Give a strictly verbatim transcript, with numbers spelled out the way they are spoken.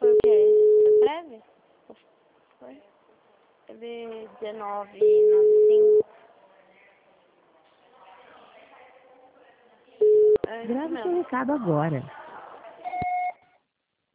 Foi o quê? Foi prévia? Foi? Teve dezenove, noventa e cinco. É isso Grave seu mesmo. recado agora.